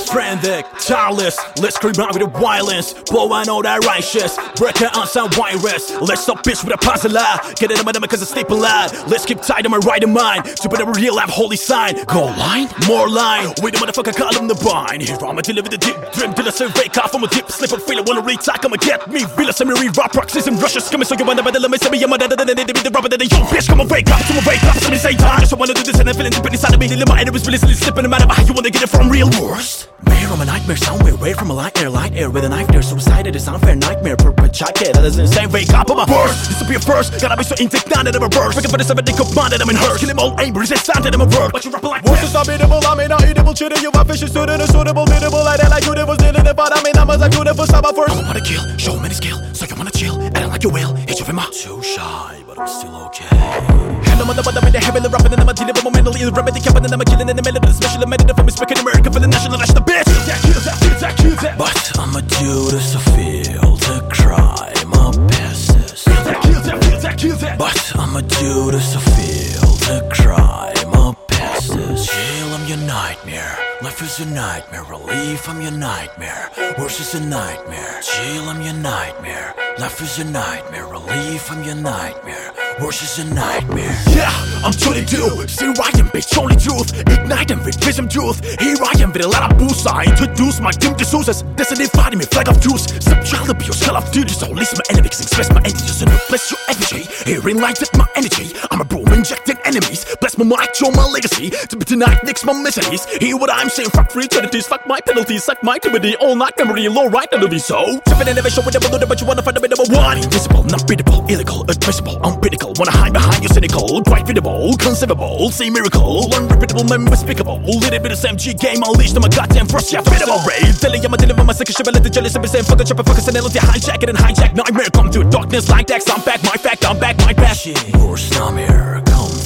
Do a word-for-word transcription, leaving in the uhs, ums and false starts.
frantic, childless. Let's scream out with the violence. Blow out all that righteous. Break it on some virus. Let's stop bitch with a puzzle. Get it on my cause I sleep a lot. Let's keep tight on my right of mind. Super never real life holy sign. Go line, more line. We the motherfucker call him the vine. Here I'ma deliver the deep dream till I say wake up from a deep slip and feel I wanna retalk. I'ma get me. Feel a semi rock proxies and rushes coming so you wanna better let me say me. I'm a dead and they be the rubber that they young bitch. Come on, wake up, come on, wake up. So me say time. Just wanna do this and I feel it deep inside of me. My enemy is really slipping no matter how you wanna get it from real worst. Mayor, I'm a nightmare somewhere, away from a light air, light air with a knife there. Suicide, it is unfair nightmare, perpetuate. That doesn't say wake up, I'm a burst. Disappear first, gotta be so indignant that I'm a burst. Looking for the seven dick of mind that I'm in hers. Kill him all aim, resist that I'm a word. But you rapping like words is unbeatable, I mean not eatable, cheating. You got fishes suited and suitable, beatable. Like that, like you never did it, but I mean I must like you never stop at first. I wanna kill, show many skill, so you wanna chill. And I like you will, hit you with my too shy, but I'm still okay. And I'm on the bottom of the heavily rapping and I'm a dealer, but mentally ill, remedy capping and I'm a killing in the middle of the special amendment from me speaking America for the national, that's the bitch. But I'ma do this to feel the crime of passes. But I'ma do this to feel the crime of passes. Chill, I'm your nightmare. Life is a nightmare. Relief, I'm your nightmare. Worse is a nightmare. Chill, I'm your nightmare. Life is a nightmare. Relief, I'm your nightmare. Worse is a nightmare. Yeah, I'm twenty-two. Still writing, bitch, only truth. Igniting with vision truth. Here I am with a lot of boost. I introduce my team to Zeus. Destiny fighting me, flag of truce. Stop child abuse, call of duty. So listen my enemies, express my energies and replace your energy. Hearing light at my energy. I'm a bro injecting enemies. Bless my mic, show my legacy. To be tonight, next my miseries. Hear what I'm saying, fuck free eternities. Fuck my penalties, suck my timidity. All night memory, low right under me. So, stepping innovation with the balloon, but you wanna find the number one. Invisible, not beatable, illegal, untraceable, uncritical. Wanna hide behind your cynical, quite readable, conceivable, see miracle, unrepeatable, unspeakable. Little bit of M G game, unleashed on my goddamn first, yeah, fittable. Telling you, I'm a deliver my second shivality, jealous of the same fucking chopper, focus and energy, hijack it and hijack. Nightmare come through darkness like that. I'm back, my fact, I'm back, my passion. Worst nightmare come